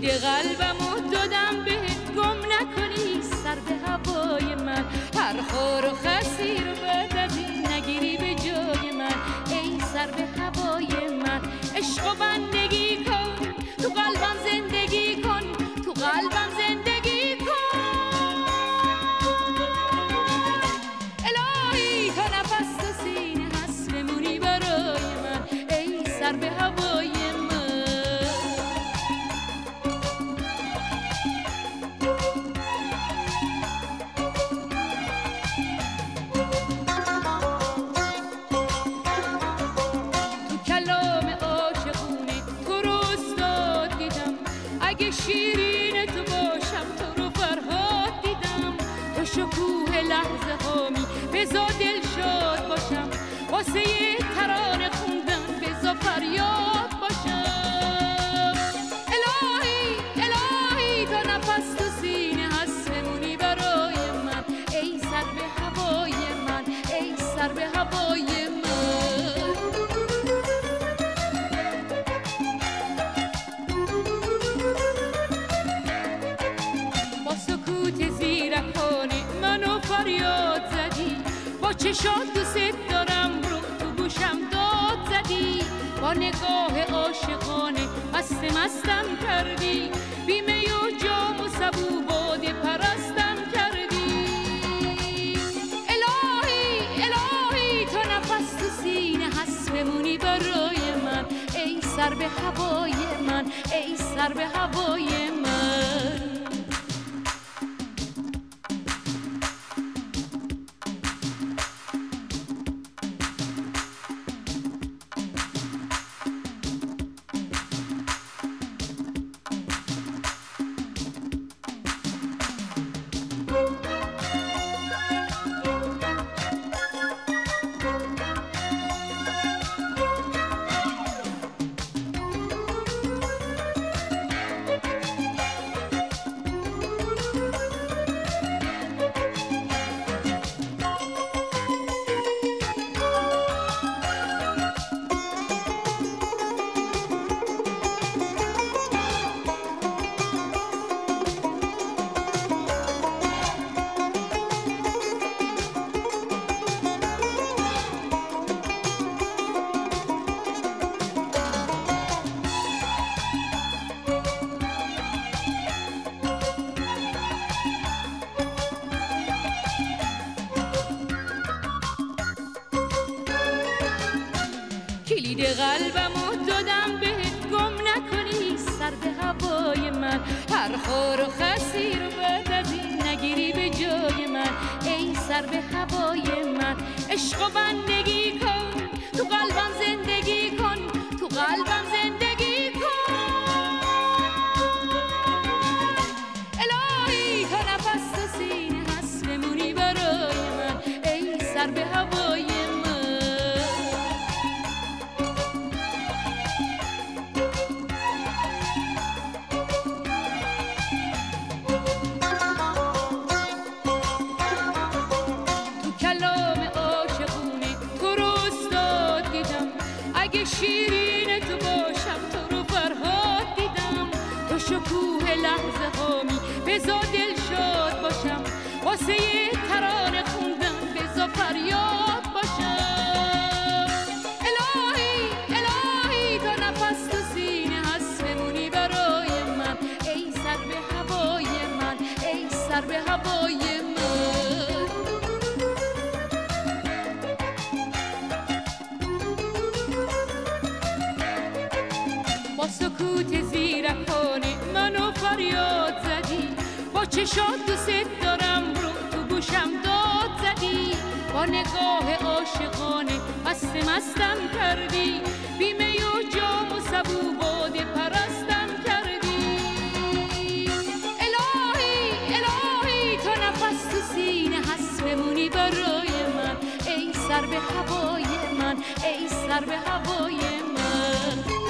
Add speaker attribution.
Speaker 1: کلید قلبمو دادم بهت، گم نکنی سر به هوای من. هر خور و خسی رو بعد از این نگیری به جای من. ای سر به هوای من، عشق و بندگی کن، تو قلبم زندگی کن، تو قلبم زندگی کن. الهی تا نفس تو سینه هست بمونی برای من. ای سر به هوای من. اگه شیرین تو باشم تو رو فرهاد دیدم. تو شکوه لحظه هامی بزا دل شاد باشم. واسه یه ترانه خوندم بزا فریاد باشم. الهی الهی تا نفس تو سینه هست بمونی برای من. ای سر به هوای من، ای سر به هوای من. منو فریاد زدی، با چشات دوست دارم رو تو گوشم داد زدی. با نگاه عاشقانه مستم کردی، بیمه و جام و سبو باده پرستم کردی. الهی الهی تا نفس تو سینه هست بمونی برای من. ای سر به هوای من، ای سر به هوای من. کلید قلبمو دادم بهت، گم نکنی سر به هوای من. هر خور و خسی رو بعد از این نگیری به جای من. ای سر به هوای من، عشق و بندگی کن، تو قلبم زندگی کن، تو قلبم زندگی کن. الهی تا نفس تو سینه هست بمونی برای من. ای سر به هوای من. اگه شیرین تو باشم تو رو فرهاد دیدم. تو شکوه لحظه هامی بزا دل شاد باشم. واسه یه ترانه خوندم بزا فریاد باشم. الهی الهی تا نفس تو سینه هست بمونی برای من. ای سر به هوای من، ای سر به هوای من. با سکوت زیرکانه منو فریاد زدی. با چشات دوست دارم رو تو گوشم داد زدی. با نگاه عاشقانه مستم کردی. بیمه و جام و سبو باده پرستم کردی. الهی الهی تا نفس تو سینه هست بمونی برای من. ای سر به هوای من، ای سر به هوای من.